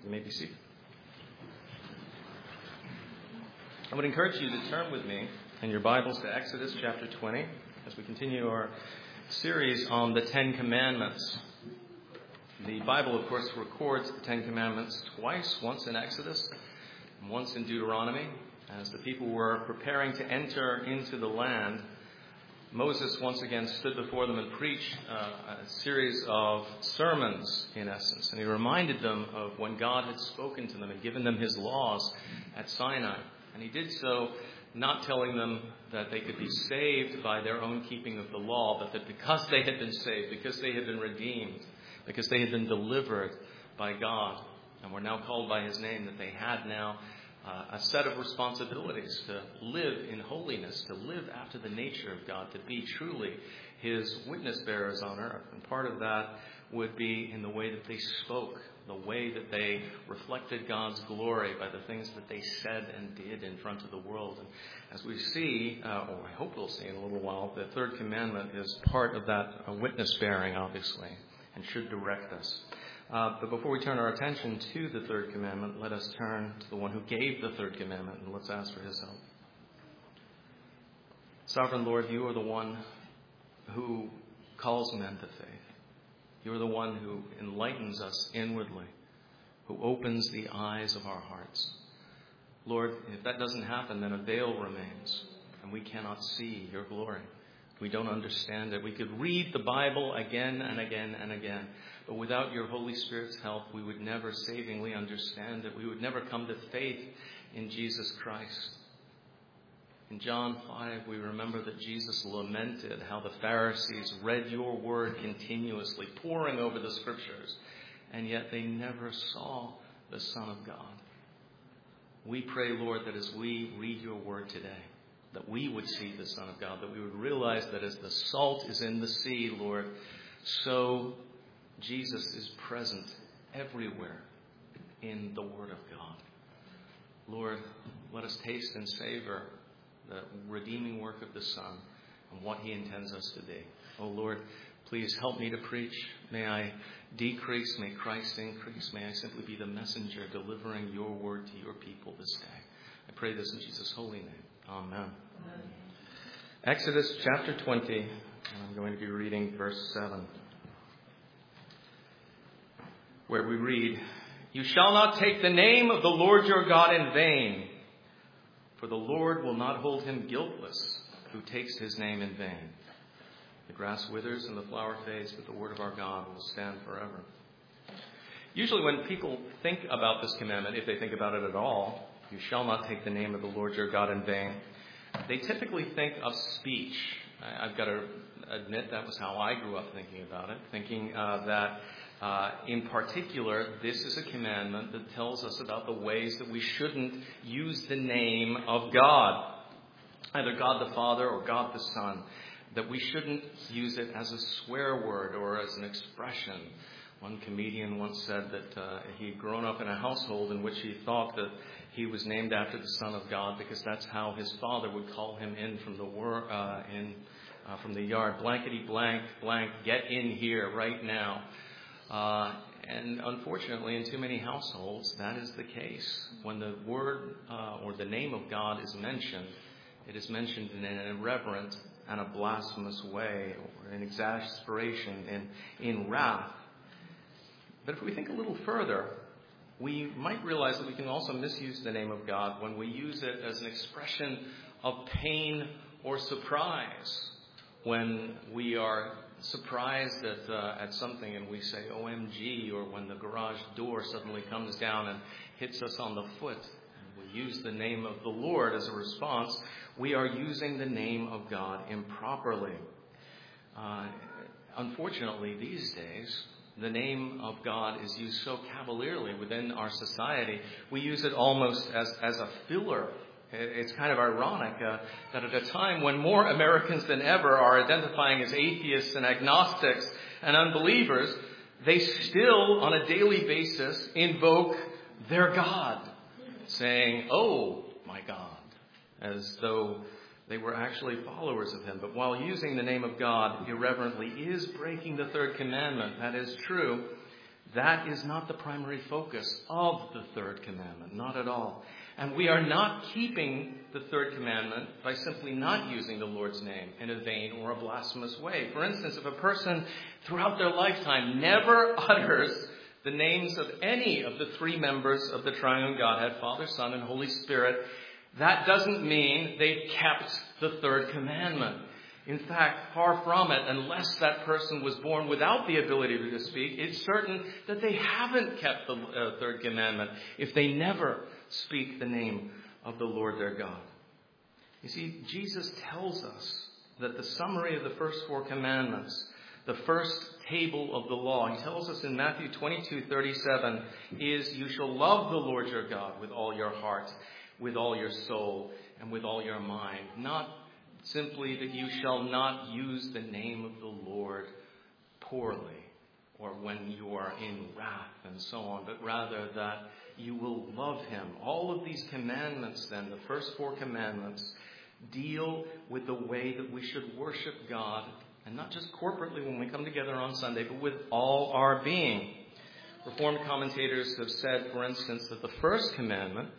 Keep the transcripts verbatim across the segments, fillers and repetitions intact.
You may be seated. I would encourage you to turn with me in your Bibles to Exodus chapter twenty as we continue our series on the Ten Commandments. The Bible, of course, records the Ten Commandments twice, once in Exodus and once in Deuteronomy. As the people were preparing to enter into the land, Moses once again stood before them and preached uh, a series of sermons, in essence. And he reminded them of when God had spoken to them and given them his laws at Sinai. And he did so not telling them that they could be saved by their own keeping of the law, but that because they had been saved, because they had been redeemed, because they had been delivered by God and were now called by his name, that they had now Uh, a set of responsibilities to live in holiness, to live after the nature of God, to be truly his witness bearers on earth. And part of that would be in the way that they spoke, the way that they reflected God's glory by the things that they said and did in front of the world. And as we see, uh, or I hope we'll see in a little while, the third commandment is part of that uh, witness bearing, obviously, and should direct us. Uh, but before we turn our attention to the third commandment, let us turn to the one who gave the third commandment, and let's ask for his help. Sovereign Lord, you are the one who calls men to faith. You are the one who enlightens us inwardly, who opens the eyes of our hearts. Lord, if that doesn't happen, then a veil remains, and we cannot see your glory. We don't understand it. We could read the Bible again and again and again, but without your Holy Spirit's help, we would never savingly understand it. We would never come to faith in Jesus Christ. In John five, we remember that Jesus lamented how the Pharisees read your word continuously, poring over the scriptures, and yet they never saw the Son of God. We pray, Lord, that as we read your word today, that we would see the Son of God, that we would realize that as the salt is in the sea, Lord, so Jesus is present everywhere in the Word of God. Lord, let us taste and savor the redeeming work of the Son and what he intends us to be. Oh, Lord, please help me to preach. May I decrease, may Christ increase. May I simply be the messenger delivering your word to your people this day. I pray this in Jesus' holy name. Amen. Amen. Exodus chapter twenty, and I'm going to be reading verse seven, where we read, "You shall not take the name of the Lord your God in vain, for the Lord will not hold him guiltless who takes his name in vain. The grass withers and the flower fades, but the word of our God will stand forever." Usually when people think about this commandment, if they think about it at all, "You shall not take the name of the Lord your God in vain," they typically think of speech. I've got to admit that was how I grew up thinking about it, thinking uh, that uh, in particular, this is a commandment that tells us about the ways that we shouldn't use the name of God, either God the Father or God the Son, that we shouldn't use it as a swear word or as an expression. One comedian once said that uh, he'd grown up in a household in which he thought that he was named after the Son of God because that's how his father would call him in from the wor- uh, in uh, from the yard. Blankety blank blank, get in here right now. Uh, and unfortunately, in too many households, that is the case. When the word uh, or the name of God is mentioned, it is mentioned in an irreverent and a blasphemous way, or in exasperation, in in wrath. But if we think a little further, we might realize that we can also misuse the name of God when we use it as an expression of pain or surprise. When we are surprised at uh, at something and we say O M G, or when the garage door suddenly comes down and hits us on the foot, and we use the name of the Lord as a response, we are using the name of God improperly. Uh, unfortunately, these days, the name of God is used so cavalierly within our society. We use it almost as, as a filler. It's kind of ironic uh, that at a time when more Americans than ever are identifying as atheists and agnostics and unbelievers, they still, on a daily basis, invoke their God, saying, "Oh, my God," as though they were actually followers of him. But while using the name of God irreverently is breaking the third commandment, that is true, That is not the primary focus of the third commandment, not at all. And we are not keeping the third commandment by simply not using the Lord's name in a vain or a blasphemous way. For instance, if a person throughout their lifetime never utters the names of any of the three members of the triune Godhead, Father, Son, and Holy Spirit, that doesn't mean they've kept the third commandment. In fact, far from it, unless that person was born without the ability to speak, it's certain that they haven't kept the uh, third commandment if they never speak the name of the Lord their God. You see, Jesus tells us that the summary of the first four commandments, the first table of the law, he tells us in Matthew twenty-two thirty-seven, is you shall love the Lord your God with all your heart, with all your soul, and with all your mind. Not simply that you shall not use the name of the Lord poorly or when you are in wrath and so on, but rather that you will love him. All of these commandments then, the first four commandments, deal with the way that we should worship God, and not just corporately when we come together on Sunday, but with all our being. Reformed commentators have said, for instance, that the first commandment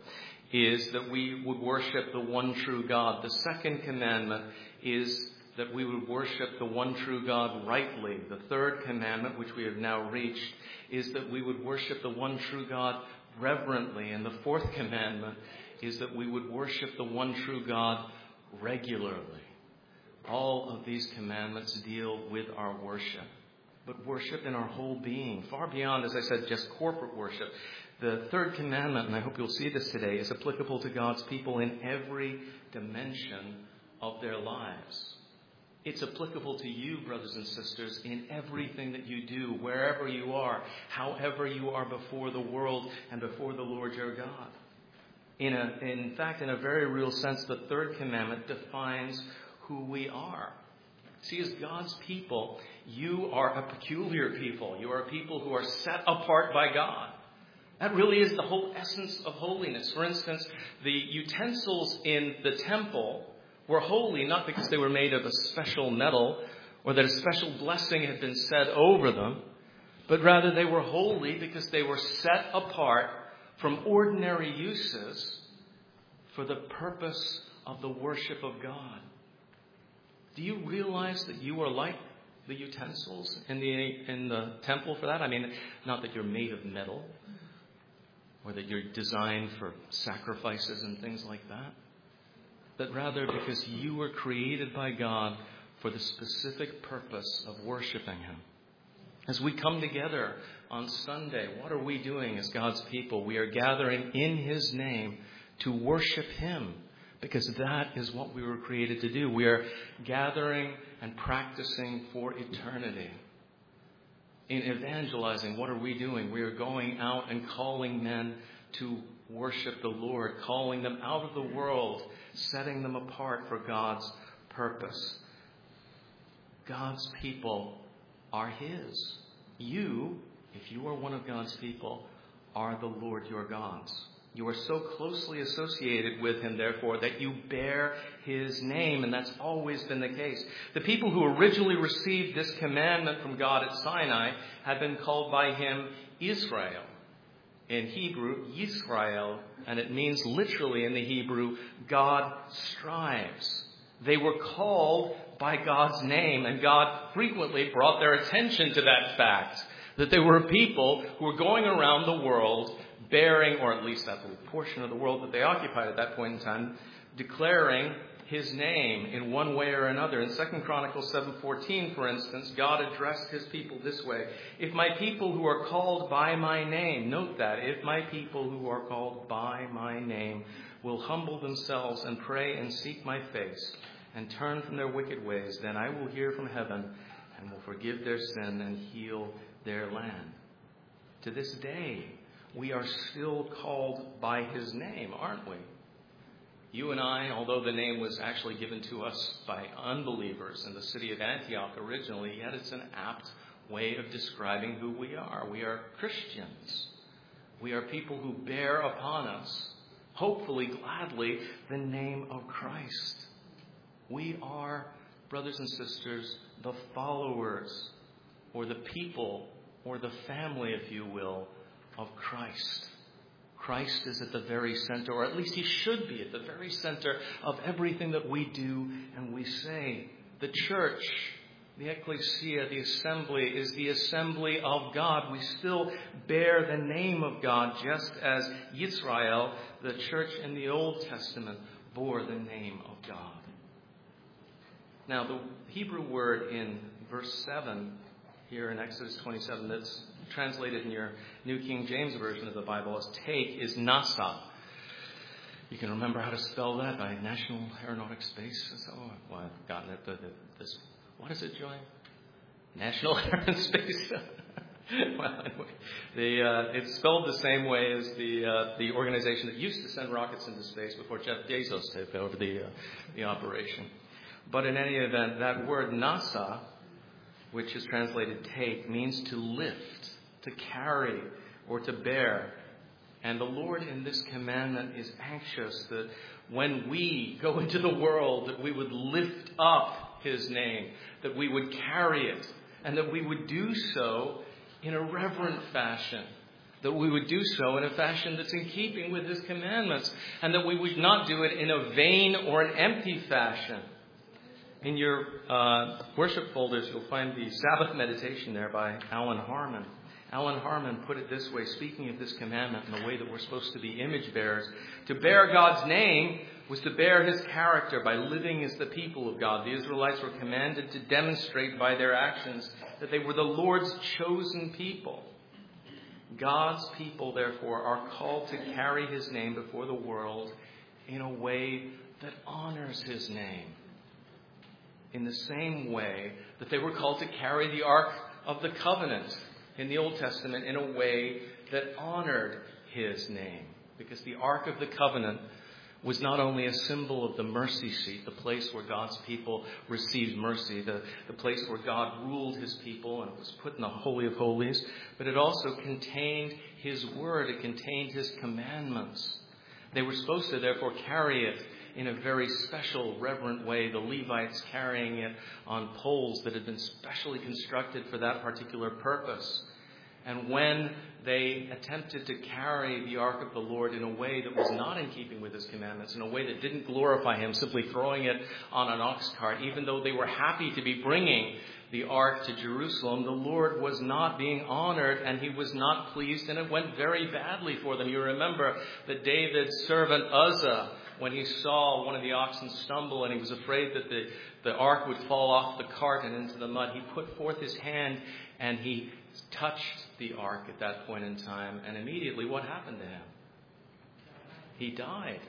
is that we would worship the one true God. The second commandment is that we would worship the one true God rightly. The third commandment, which we have now reached, is that we would worship the one true God reverently. And the fourth commandment is that we would worship the one true God regularly. All of these commandments deal with our worship, but worship in our whole being, far beyond, as I said, just corporate worship. The third commandment, and I hope you'll see this today, is applicable to God's people in every dimension of their lives. It's applicable to you, brothers and sisters, in everything that you do, wherever you are, however you are before the world and before the Lord your God. In, a, in fact, in a very real sense, the third commandment defines who we are. See, as God's people, you are a peculiar people. You are a people who are set apart by God. That really is the whole essence of holiness. For instance, the utensils in the temple were holy not because they were made of a special metal or that a special blessing had been said over them, but rather they were holy because they were set apart from ordinary uses for the purpose of the worship of God. Do you realize that you are like the utensils in the in the temple for that? I mean, not that you're made of metal or that you're designed for sacrifices and things like that, but rather because you were created by God for the specific purpose of worshiping him. As we come together on Sunday, what are we doing as God's people? We are gathering in his name to worship him, because that is what we were created to do. We are gathering and practicing for eternity. In evangelizing, what are we doing? We are going out and calling men to worship the Lord, calling them out of the world, setting them apart for God's purpose. God's people are his. You, if you are one of God's people, are the Lord your God's. You are so closely associated with him, therefore, that you bear his name, and that's always been the case. The people who originally received this commandment from God at Sinai had been called by him Israel. In Hebrew, Yisrael, and it means literally in the Hebrew, God strives. They were called by God's name, and God frequently brought their attention to that fact, that they were a people who were going around the world bearing, or at least that little portion of the world that they occupied at that point in time, declaring his name in one way or another. In Second Chronicles seven fourteen, for instance, God addressed his people this way: if my people who are called by my name, note that, if my people who are called by my name will humble themselves and pray and seek my face and turn from their wicked ways, then I will hear from heaven and will forgive their sin and heal their land. To this day, we are still called by his name, aren't we? You and I, although the name was actually given to us by unbelievers in the city of Antioch originally, yet it's an apt way of describing who we are. We are Christians. We are people who bear upon us, hopefully gladly, the name of Christ. We are, brothers and sisters, the followers or the people or the family, if you will, of Christ. Christ is at the very center, or at least he should be at the very center of everything that we do and we say. The church, the ecclesia, the assembly, is the assembly of God. We still bear the name of God, just as Yisrael, the church in the Old Testament, bore the name of God. Now, the Hebrew word in verse seven here in Exodus twenty-seven that's translated in your New King James Version of the Bible as take is nasa. You can remember how to spell that by National Aeronautics Space. Oh, well, I've forgotten it, but this, what is it, Joy? National Aerospace. Well, anyway, the, uh, it's spelled the same way as the uh, the organization that used to send rockets into space before Jeff Bezos took over the uh, the operation. But in any event, that word nasa, which is translated take, means to lift, to carry, or to bear. And the Lord in this commandment is anxious that when we go into the world, that we would lift up his name, that we would carry it, and that we would do so in a reverent fashion, that we would do so in a fashion that's in keeping with his commandments, and that we would not do it in a vain or an empty fashion. In your uh, worship folders, you'll find the Sabbath meditation there by Alan Harmon. Alan Harmon put it this way, speaking of this commandment and the way that we're supposed to be image bearers. To bear God's name was to bear his character by living as the people of God. The Israelites were commanded to demonstrate by their actions that they were the Lord's chosen people. God's people, therefore, are called to carry his name before the world in a way that honors his name. In the same way that they were called to carry the Ark of the Covenant in the Old Testament in a way that honored his name. Because the Ark of the Covenant was not only a symbol of the mercy seat, the place where God's people received mercy, the, the place where God ruled his people and it was put in the Holy of Holies, but it also contained his word, it contained his commandments. They were supposed to therefore carry it in a very special, reverent way, the Levites carrying it on poles that had been specially constructed for that particular purpose. And when they attempted to carry the ark of the Lord in a way that was not in keeping with his commandments, in a way that didn't glorify him, simply throwing it on an ox cart, even though they were happy to be bringing the ark to Jerusalem, the Lord was not being honored and he was not pleased, and it went very badly for them. You remember that David's servant Uzzah, when he saw one of the oxen stumble and he was afraid that the, the ark would fall off the cart and into the mud, he put forth his hand and he touched the ark at that point in time. And immediately what happened to him? He died.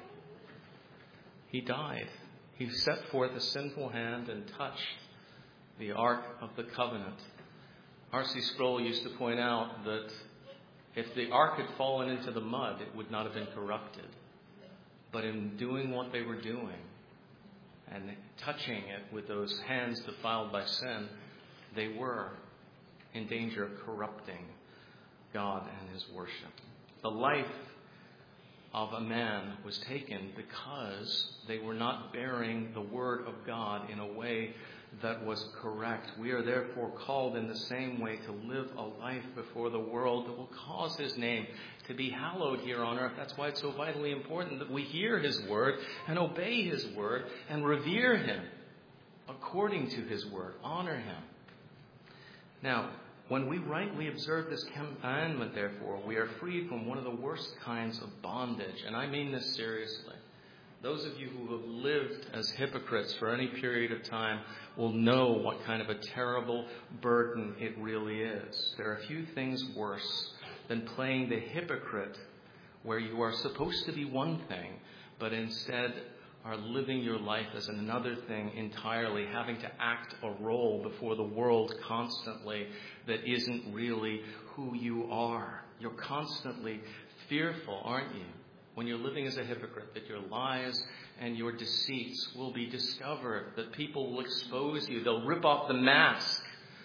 He died. He set forth a sinful hand and touched the Ark of the Covenant. R C Sproul used to point out that if the ark had fallen into the mud, it would not have been corrupted. But in doing what they were doing and touching it with those hands defiled by sin, they were in danger of corrupting God and his worship. The life of a man was taken because they were not bearing the word of God in a way that was correct. We are therefore called in the same way to live a life before the world that will cause his name to be hallowed here on earth. That's why it's so vitally important that we hear his word and obey his word and revere him according to his word. Honor him. Now, when we rightly observe this commandment, therefore, we are freed from one of the worst kinds of bondage. And I mean this seriously. Those of you who have lived as hypocrites for any period of time will know what kind of a terrible burden it really is. There are few things worse than playing the hypocrite, where you are supposed to be one thing, but instead are living your life as another thing entirely, having to act a role before the world constantly that isn't really who you are. You're constantly fearful, aren't you? When you're living as a hypocrite, that your lies and your deceits will be discovered, that people will expose you. They'll rip off the mask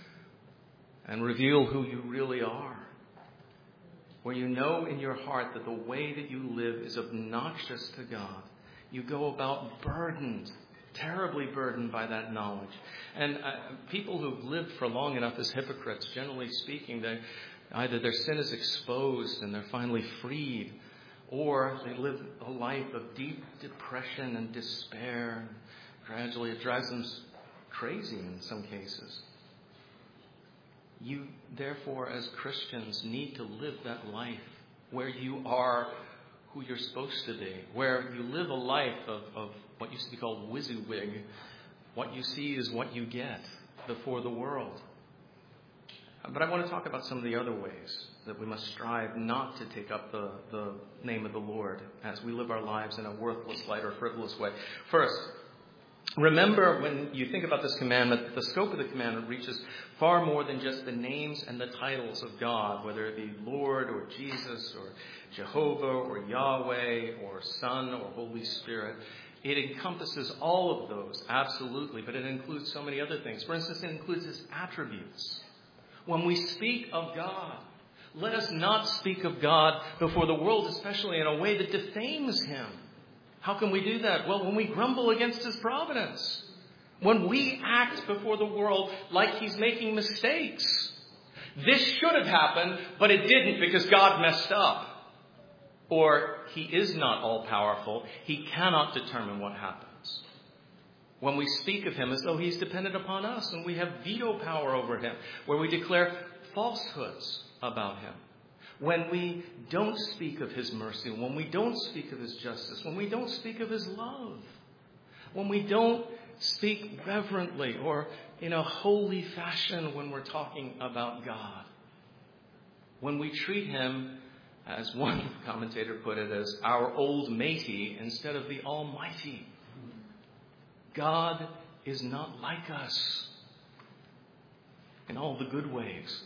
and reveal who you really are. Where you know in your heart that the way that you live is obnoxious to God. You go about burdened terribly burdened by that knowledge. And uh, people who've lived for long enough as hypocrites, generally speaking, they either their sin is exposed and they're finally freed, or they live a life of deep depression and despair. Gradually, it drives them crazy in some cases. You, therefore, as Christians, need to live that life where you are who you're supposed to be, where you live a life of, of what used to be called WYSIWYG. What you see is what you get before the world. But I want to talk about some of the other ways that we must strive not to take up the, the name of the Lord as we live our lives in a worthless, light, or frivolous way. First, remember when you think about this commandment, the scope of the commandment reaches far more than just the names and the titles of God, whether it be Lord or Jesus or Jehovah or Yahweh or Son or Holy Spirit. It encompasses all of those, absolutely, but it includes so many other things. For instance, it includes His attributes. When we speak of God, let us not speak of God before the world, especially in a way that defames Him. How can we do that? Well, when we grumble against His providence. When we act before the world like He's making mistakes. This should have happened, but it didn't because God messed up. Or He is not all-powerful. He cannot determine what happens. When we speak of Him as though He's dependent upon us and we have veto power over Him, where we declare falsehoods about Him. When we don't speak of His mercy, when we don't speak of His justice, when we don't speak of His love, when we don't speak reverently or in a holy fashion when we're talking about God, when we treat Him, as one commentator put it, as our old matey instead of the Almighty. God is not like us in all the good ways.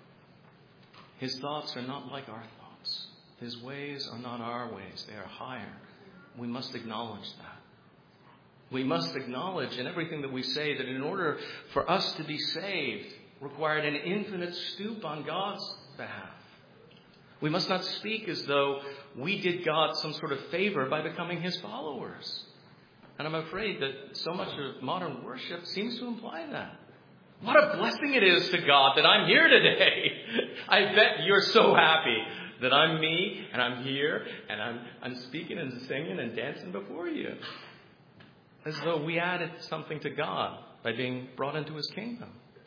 His thoughts are not like our thoughts. His ways are not our ways. They are higher. We must acknowledge that. We must acknowledge in everything that we say that in order for us to be saved required an infinite stoop on God's behalf. We must not speak as though we did God some sort of favor by becoming His followers. And I'm afraid that so much of modern worship seems to imply that. What a blessing it is to God that I'm here today. I bet you're so happy that I'm me and I'm here and I'm, I'm speaking and singing and dancing before you. As though we added something to God by being brought into His kingdom.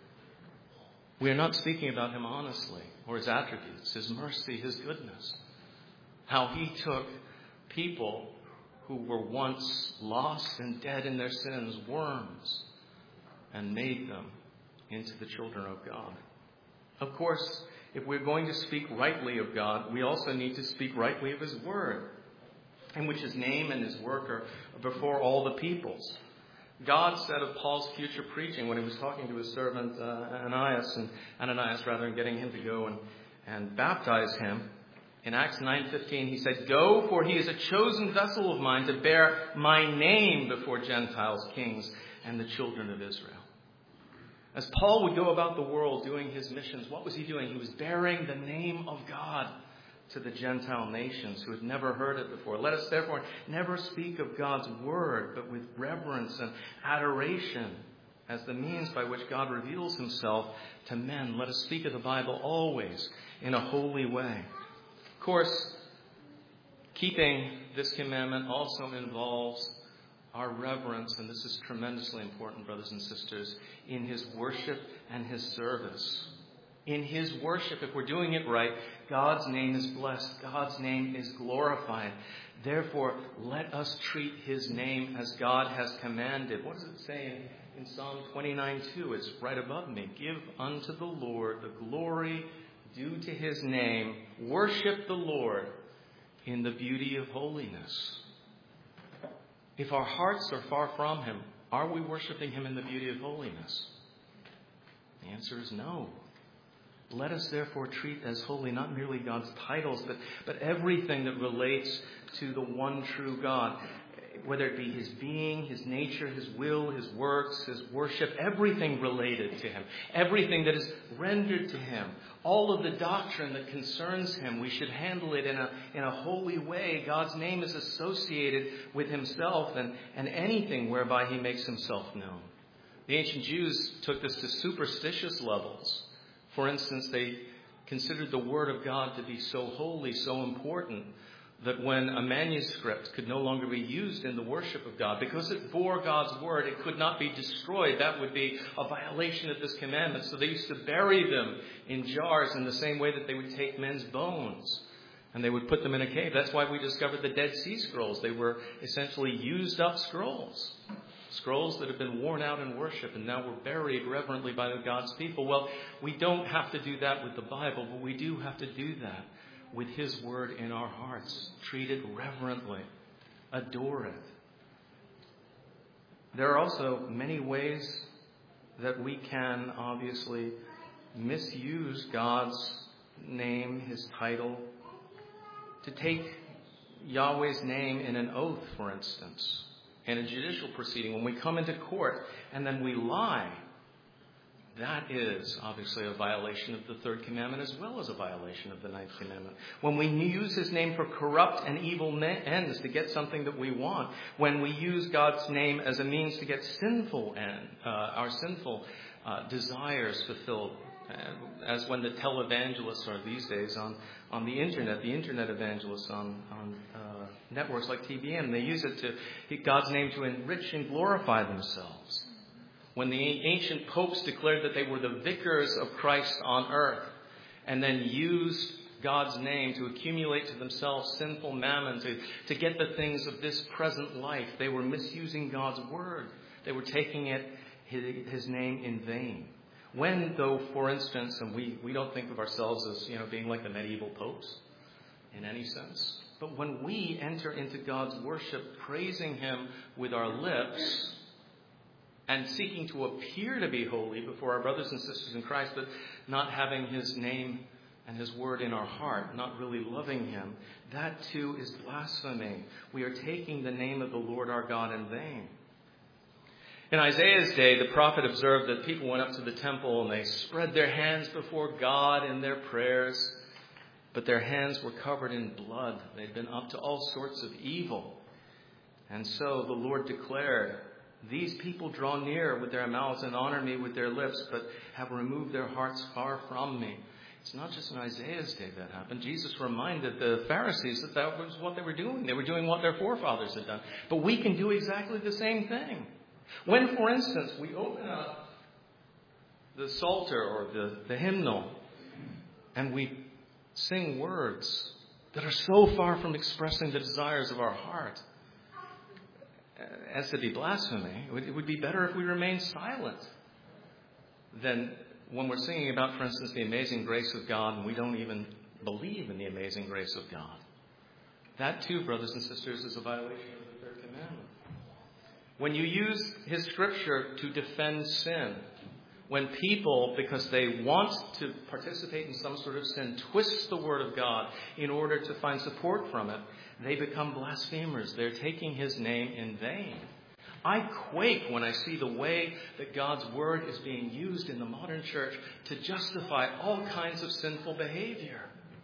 We are not speaking about Him honestly, or His attributes, His mercy, His goodness. How He took people who were once lost and dead in their sins, worms, and made them into the children of God. Of course, if we're going to speak rightly of God, we also need to speak rightly of His Word, in which His name and His work are before all the peoples. God said of Paul's future preaching when He was talking to His servant uh, Ananias, and Ananias rather, and getting him to go and, and baptize him, in Acts nine fifteen, he said, "Go, for he is a chosen vessel of mine to bear my name before Gentiles, kings, and the children of Israel." As Paul would go about the world doing his missions, what was he doing? He was bearing the name of God to the Gentile nations who had never heard it before. Let us therefore never speak of God's word, but with reverence and adoration as the means by which God reveals Himself to men. Let us speak of the Bible always in a holy way. Of course, keeping this commandment also involves our reverence, and this is tremendously important, brothers and sisters, in His worship and His service. In His worship, if we're doing it right, God's name is blessed. God's name is glorified. Therefore, let us treat His name as God has commanded. What does it say in, in Psalm twenty-nine two? It's right above me. "Give unto the Lord the glory due to His name. Worship the Lord in the beauty of holiness." If our hearts are far from Him, are we worshiping Him in the beauty of holiness? The answer is no. Let us therefore treat as holy not merely God's titles, but, but everything that relates to the one true God. whether it be his being, his nature, his will, his works, his worship, everything related to him, everything that is rendered to him, all of the doctrine that concerns him, we should handle it in a, in a holy way. God's name is associated with himself and, and anything whereby he makes himself known. The ancient Jews took this to superstitious levels. For instance, they considered the Word of God to be so holy, so important, that when a manuscript could no longer be used in the worship of God, because it bore God's word, it could not be destroyed. That would be a violation of this commandment. So they used to bury them in jars in the same way that they would take men's bones and they would put them in a cave. That's why we discovered the Dead Sea Scrolls. They were essentially used up scrolls. Scrolls that have been worn out in worship and now were buried reverently by God's people. Well, we don't have to do that with the Bible, but we do have to do that with his word in our hearts. Treat it reverently. Adore it. There are also many ways that we can obviously misuse God's name, his title. To take Yahweh's name in an oath, for instance, in a judicial proceeding, when we come into court and then we lie, that is obviously a violation of the third commandment as well as a violation of the ninth commandment. When we use his name for corrupt and evil ends to get something that we want, when we use God's name as a means to get sinful end, uh, our sinful uh, desires fulfilled, uh, as when the televangelists are these days on, on the internet, the internet evangelists on, on uh, networks like T B N, they use it to God's name to enrich and glorify themselves. When the ancient popes declared that they were the vicars of Christ on earth and then used God's name to accumulate to themselves sinful mammon, to, to get the things of this present life, they were misusing God's word. They were taking it, his, his name in vain. When, though, for instance, and we, we don't think of ourselves as, you know, being like the medieval popes in any sense, but when we enter into God's worship, praising him with our lips, and seeking to appear to be holy before our brothers and sisters in Christ, but not having his name and his word in our heart, not really loving him, that too is blasphemy. We are taking the name of the Lord our God in vain. In Isaiah's day, the prophet observed that people went up to the temple and they spread their hands before God in their prayers, but their hands were covered in blood. They'd been up to all sorts of evil. And so the Lord declared, "These people draw near with their mouths and honor me with their lips, but have removed their hearts far from me." It's not just in Isaiah's day that happened. Jesus reminded the Pharisees that that was what they were doing. They were doing what their forefathers had done. But we can do exactly the same thing. When, for instance, we open up the Psalter or the, the hymnal and we sing words that are so far from expressing the desires of our heart as to be blasphemy, it would be better if we remained silent than when we're singing about, for instance, the amazing grace of God and we don't even believe in the amazing grace of God. That too, brothers and sisters, is a violation of the third commandment. When you use his scripture to defend sin, when people, because they want to participate in some sort of sin, twist the word of God in order to find support from it, they become blasphemers. They're taking his name in vain. I quake when I see the way that God's word is being used in the modern church to justify all kinds of sinful behavior.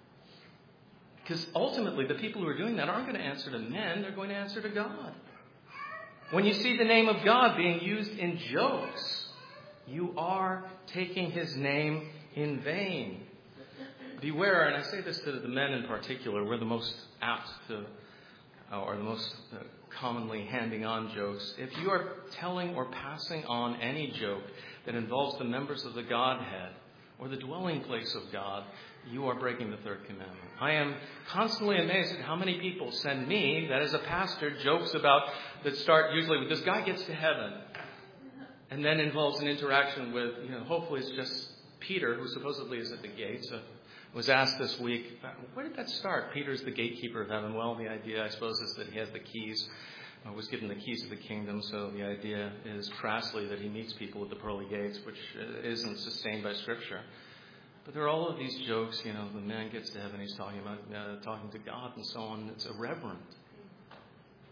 Because ultimately, the people who are doing that aren't going to answer to men. They're going to answer to God. When you see the name of God being used in jokes, you are taking his name in vain. Beware, and I say this to the men in particular, we're the most apt to, or the most commonly handing on jokes. If you are telling or passing on any joke that involves the members of the Godhead or the dwelling place of God, you are breaking the third commandment. I am constantly amazed at how many people send me, that is a pastor, jokes about that start usually with this guy gets to heaven and then involves an interaction with, you know, hopefully it's just Peter, who supposedly is at the gates. Uh, was asked this week, where did that start? Peter's the gatekeeper of heaven. Well, the idea, I suppose, is that he has the keys, uh, was given the keys of the kingdom. So the idea is crassly that he meets people at the pearly gates, which isn't sustained by Scripture. But there are all of these jokes, you know, the man gets to heaven, he's talking about uh, talking to God and so on. It's irreverent.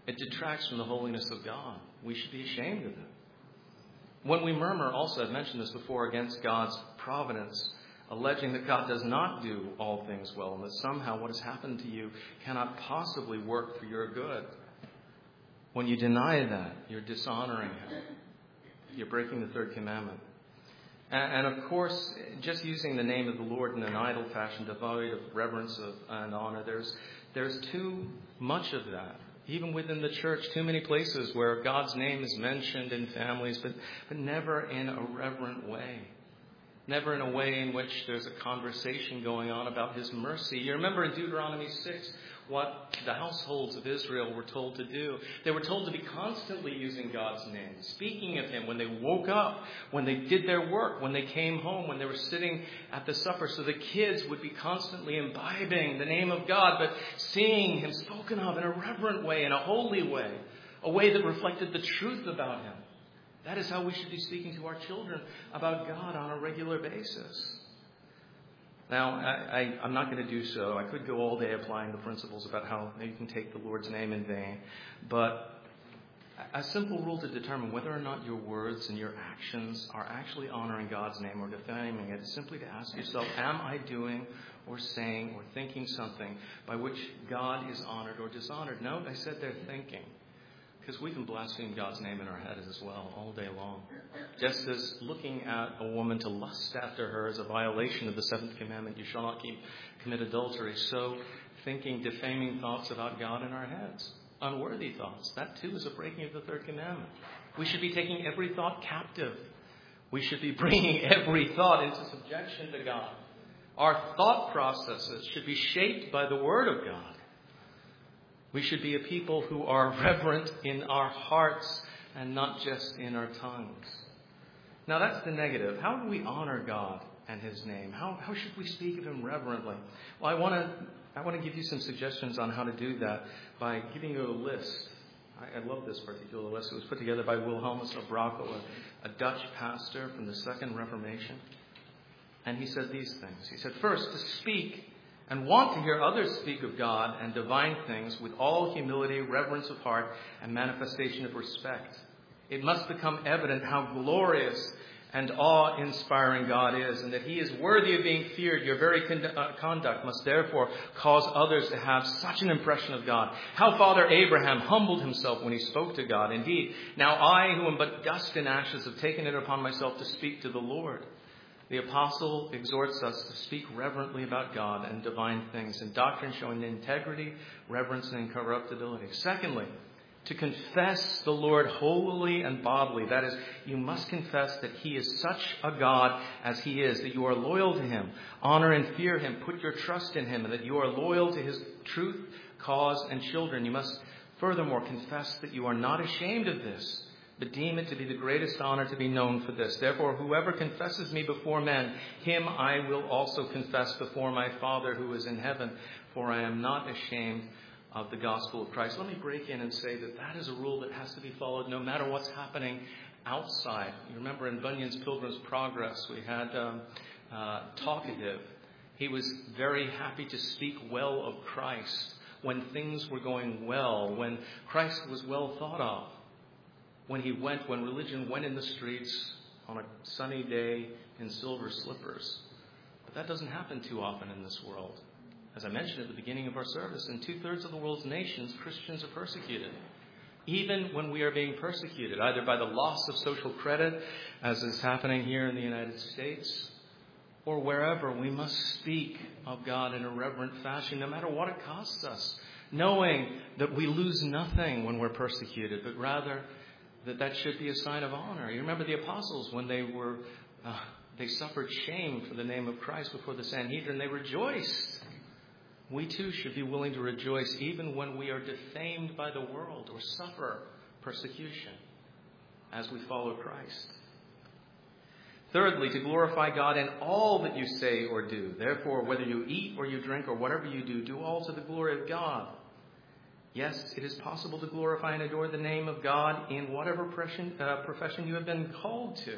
It detracts from the holiness of God. We should be ashamed of it. When we murmur, also, I've mentioned this before, against God's providence, alleging that God does not do all things well and that somehow what has happened to you cannot possibly work for your good. When you deny that, you're dishonoring Him. You're breaking the third commandment. And, and of course, just using the name of the Lord in an idle fashion, devoid of reverence of, and honor, there's, there's too much of that. Even within the church, too many places where God's name is mentioned in families, but, but never in a reverent way. Never in a way in which there's a conversation going on about His mercy. You remember in Deuteronomy six what the households of Israel were told to do. They were told to be constantly using God's name, speaking of Him when they woke up, when they did their work, when they came home, when they were sitting at the supper. So the kids would be constantly imbibing the name of God, but seeing Him spoken of in a reverent way, in a holy way, a way that reflected the truth about Him. That is how we should be speaking to our children about God on a regular basis. Now, I, I, I'm not going to do so. I could go all day applying the principles about how you can take the Lord's name in vain. But a simple rule to determine whether or not your words and your actions are actually honoring God's name or defaming it is simply to ask yourself, am I doing or saying or thinking something by which God is honored or dishonored? Note, I said they're thinking. Because we can blaspheme God's name in our head as well all day long. Just as looking at a woman to lust after her is a violation of the seventh commandment, you shall not keep, commit adultery, so thinking defaming thoughts about God in our heads, unworthy thoughts, that too is a breaking of the third commandment. We should be taking every thought captive. We should be bringing every thought into subjection to God. Our thought processes should be shaped by the Word of God. We should be a people who are reverent in our hearts and not just in our tongues. Now that's the negative. How do we honor God and His name? How, how should we speak of Him reverently? Well, I want to I want to give you some suggestions on how to do that by giving you a list. I, I love this particular list. It was put together by Wilhelmus of Brakel, a, a Dutch pastor from the Second Reformation. And he said these things. He said, first, to speak and want to hear others speak of God and divine things with all humility, reverence of heart, and manifestation of respect. It must become evident how glorious and awe-inspiring God is, and that He is worthy of being feared. Your very con- uh, conduct must therefore cause others to have such an impression of God. How Father Abraham humbled himself when he spoke to God. Indeed, now I, who am but dust and ashes, have taken it upon myself to speak to the Lord. The apostle exhorts us to speak reverently about God and divine things, in doctrine showing integrity, reverence, and incorruptibility. Secondly, to confess the Lord wholly and bodily. That is, you must confess that He is such a God as He is, that you are loyal to Him, honor and fear Him, put your trust in Him, and that you are loyal to His truth, cause, and children. You must furthermore confess that you are not ashamed of this, but deem it to be the greatest honor to be known for this. Therefore, whoever confesses me before men, him I will also confess before my Father who is in heaven, for I am not ashamed of the gospel of Christ. Let me break in and say that that is a rule that has to be followed no matter what's happening outside. You remember in Bunyan's Pilgrim's Progress, we had um, uh, Talkative. He was very happy to speak well of Christ when things were going well, when Christ was well thought of. When he went, when religion went in the streets on a sunny day in silver slippers. But that doesn't happen too often in this world. As I mentioned at the beginning of our service, in two-thirds of the world's nations, Christians are persecuted. Even when we are being persecuted, either by the loss of social credit, as is happening here in the United States, or wherever, we must speak of God in a reverent fashion, no matter what it costs us, knowing that we lose nothing when we're persecuted, but rather that that should be a sign of honor. You remember the apostles when they were, uh, they suffered shame for the name of Christ before the Sanhedrin. They rejoiced. We too should be willing to rejoice even when we are defamed by the world or suffer persecution as we follow Christ. Thirdly, to glorify God in all that you say or do. Therefore, whether you eat or you drink or whatever you do, do all to the glory of God. Yes, it is possible to glorify and adore the name of God in whatever profession, uh, profession you have been called to.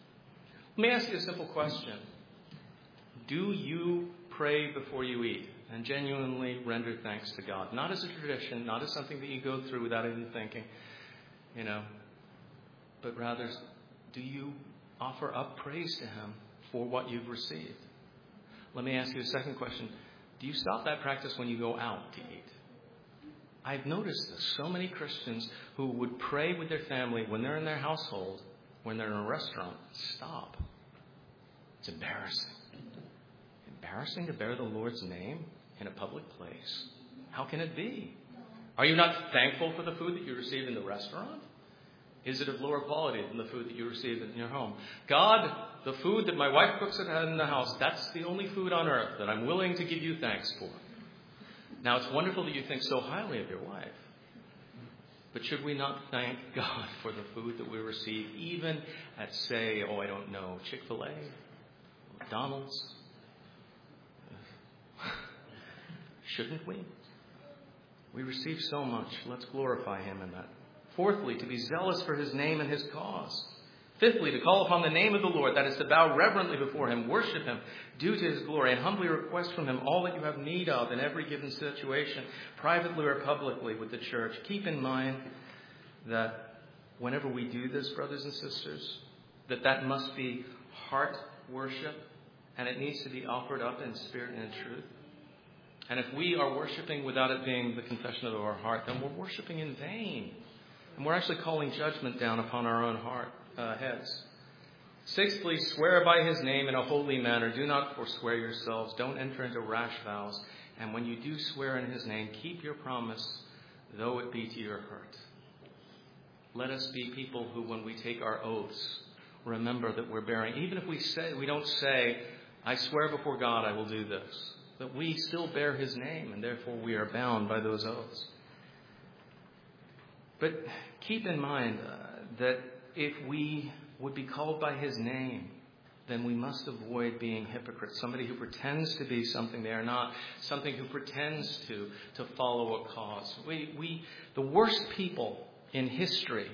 Let me ask you a simple question. Do you pray before you eat? and genuinely render thanks to God. Not as a tradition, not as something that you go through without even thinking, you know, but rather, do you offer up praise to Him for what you've received? Let me ask you a second question. Do you stop that practice when you go out to eat? I've noticed this. So many Christians who would pray with their family when they're in their household, when they're in a restaurant, stop. It's embarrassing. Embarrassing to bear the Lord's name in a public place? How can it be? Are you not thankful for the food that you received in the restaurant? Is it of lower quality than the food that you received in your home? God, the food that my wife cooks in the house, that's the only food on earth that I'm willing to give you thanks for. Now, it's wonderful that you think so highly of your wife. But should we not thank God for the food that we receive, even at, say, oh, I don't know, Chick-fil-A, McDonald's? Shouldn't we? We receive so much. Let's glorify Him in that. Fourthly, to be zealous for His name and His cause. Fifthly, to call upon the name of the Lord, that is to bow reverently before Him, worship Him, due to His glory, and humbly request from Him all that you have need of in every given situation, privately or publicly with the church. Keep in mind that whenever we do this, brothers and sisters, that that must be heart worship, and it needs to be offered up in spirit and in truth. And if we are worshiping without it being the confession of our heart, then we're worshiping in vain. And we're actually calling judgment down upon our own heart uh, heads. Sixthly, swear by His name in a holy manner. Do not forswear yourselves. Don't enter into rash vows. And when you do swear in His name, keep your promise, though it be to your hurt. Let us be people who, when we take our oaths, remember that we're bearing, even if we say, we don't say, I swear before God I will do this. But we still bear His name, and therefore we are bound by those oaths. But keep in mind uh, that if we would be called by His name, then we must avoid being hypocrites. Somebody who pretends to be something they are not. Something who pretends to, to follow a cause. We, we, the worst people in history,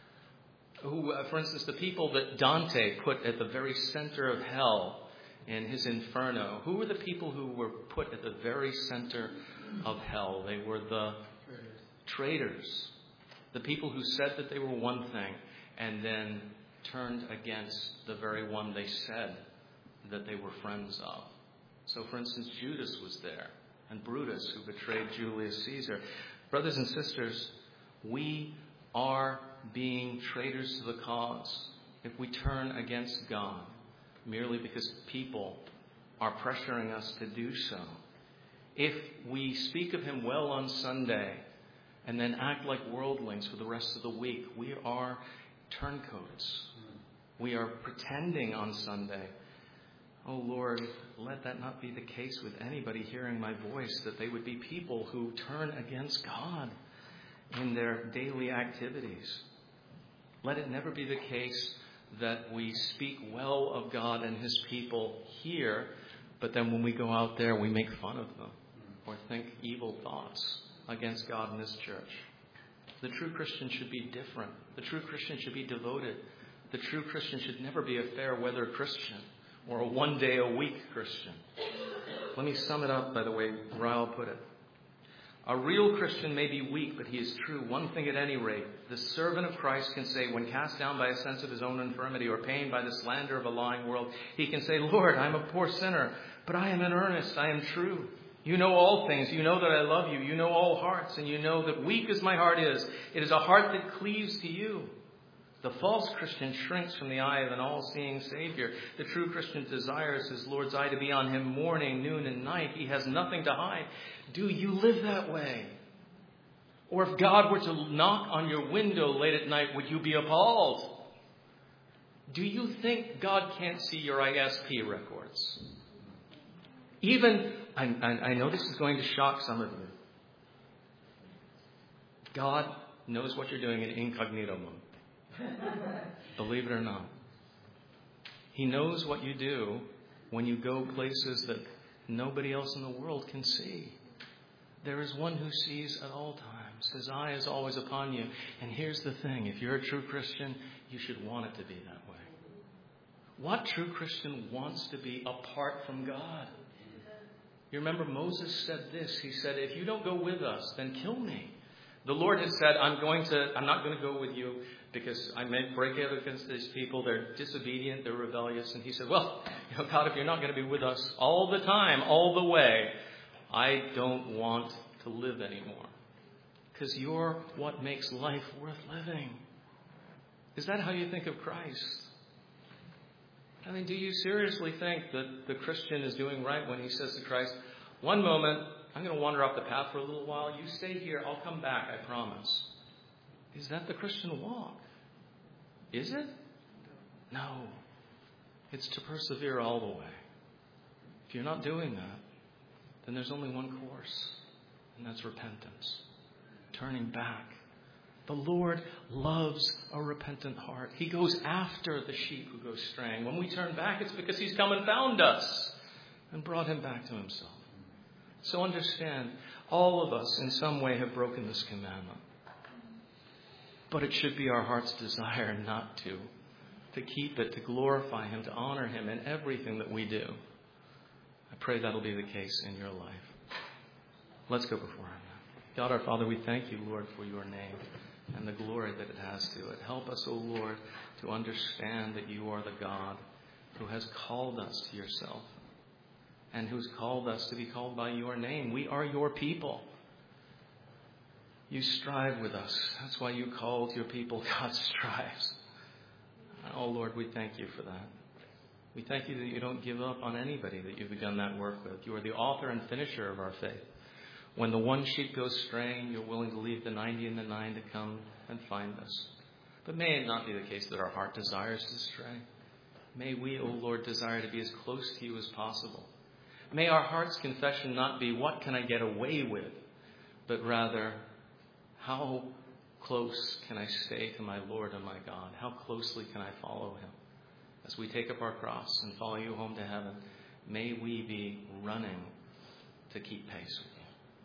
who, uh, for instance, the people that Dante put at the very center of hell, in his Inferno, who were the people who were put at the very center of hell? They were the traitors. traitors. The people who said that they were one thing and then turned against the very one they said that they were friends of. So, for instance, Judas was there, and Brutus, who betrayed Julius Caesar. Brothers and sisters, we are being traitors to the cause if we turn against God, merely because people are pressuring us to do so. If we speak of Him well on Sunday and then act like worldlings for the rest of the week, we are turncoats. We are pretending on Sunday. Oh Lord, let that not be the case with anybody hearing my voice, that they would be people who turn against God in their daily activities. Let it never be the case that we speak well of God and His people here, but then when we go out there, we make fun of them or think evil thoughts against God and His church. The true Christian should be different. The true Christian should be devoted. The true Christian should never be a fair-weather Christian or a one-day-a-week Christian. Let me sum it up by the way Ryle put it. A real Christian may be weak, but he is true. One thing at any rate, the servant of Christ can say, when cast down by a sense of his own infirmity or pained by the slander of a lying world, he can say, Lord, I am a poor sinner, but I am in earnest, I am true. You know all things. You know that I love you. You know all hearts, and you know that weak as my heart is, it is a heart that cleaves to you. The false Christian shrinks from the eye of an all-seeing Savior. The true Christian desires his Lord's eye to be on him morning, noon, and night. He has nothing to hide. Do you live that way? Or if God were to knock on your window late at night, would you be appalled? Do you think God can't see your I S P records? Even, I, I know this is going to shock some of you. God knows what you're doing in incognito mode. Believe it or not. He knows what you do when you go places that nobody else in the world can see. There is one who sees at all times. His eye is always upon you. And here's the thing. If you're a true Christian, you should want it to be that way. What true Christian wants to be apart from God? You remember Moses said this. He said, if you don't go with us, then kill me. The Lord has said, I'm going to, I'm not going to go with you because I may break out against these people. They're disobedient. They're rebellious. And he said, well, you know, God, if you're not going to be with us all the time, all the way, I don't want to live anymore. Because you're what makes life worth living. Is that how you think of Christ? I mean, do you seriously think that the Christian is doing right when he says to Christ, one moment, I'm going to wander off the path for a little while. You stay here. I'll come back. I promise. Is that the Christian walk? Is it? No. It's to persevere all the way. If you're not doing that, then there's only one course, and that's repentance. Turning back. The Lord loves a repentant heart. He goes after the sheep who go straying. When we turn back, it's because He's come and found us and brought him back to Himself. So understand, all of us in some way have broken this commandment. But it should be our heart's desire not to. To keep it, to glorify Him, to honor Him in everything that we do. I pray that'll be the case in your life. Let's go before Him now. God our Father, we thank You, Lord, for Your name and the glory that it has to it. Help us, O Lord, to understand that You are the God who has called us to Yourself and who's called us to be called by Your name. We are Your people. You strive with us. That's why You called Your people God strives. Oh, Lord, we thank You for that. We thank You that You don't give up on anybody that You've begun that work with. You are the author and finisher of our faith. When the one sheep goes straying, You're willing to leave the ninety and the nine to come and find us. But may it not be the case that our heart desires to stray. May we, O Lord, desire to be as close to You as possible. May our heart's confession not be, what can I get away with? But rather, how close can I stay to my Lord and my God? How closely can I follow Him? As we take up our cross and follow You home to heaven, may we be running to keep pace with You.